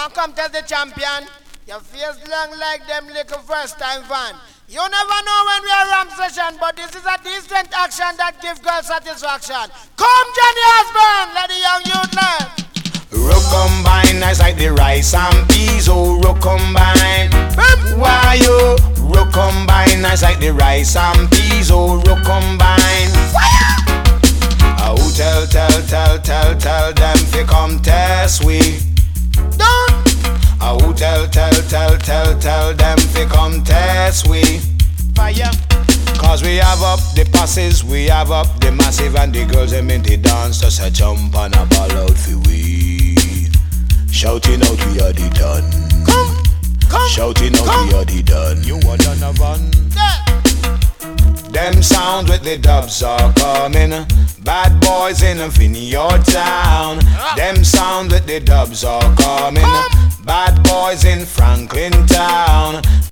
want come tell the champion? Your face long like them little first time van. You never know when we are ram session, but this is a decent action that give girl satisfaction. Come Johnny Osborne, let the young youth learn. Recombine nice like the rice and peas, oh recombine. Why you? Recombine nice like the rice and peas, oh recombine. Tell them fi come test we. Don't. Tell them fi come test we. Fire. Cause we have up the passes, we have up the massive, and the girls them in the dance just a jump and a ball out fi we. Shouting out we are the done. Come. Shouting out come. we are the done. You are done a run. Yeah. Them sounds with the dubs are coming. Bad boys in your town. Them sounds with the dubs are coming. Bad boys in Franklin town.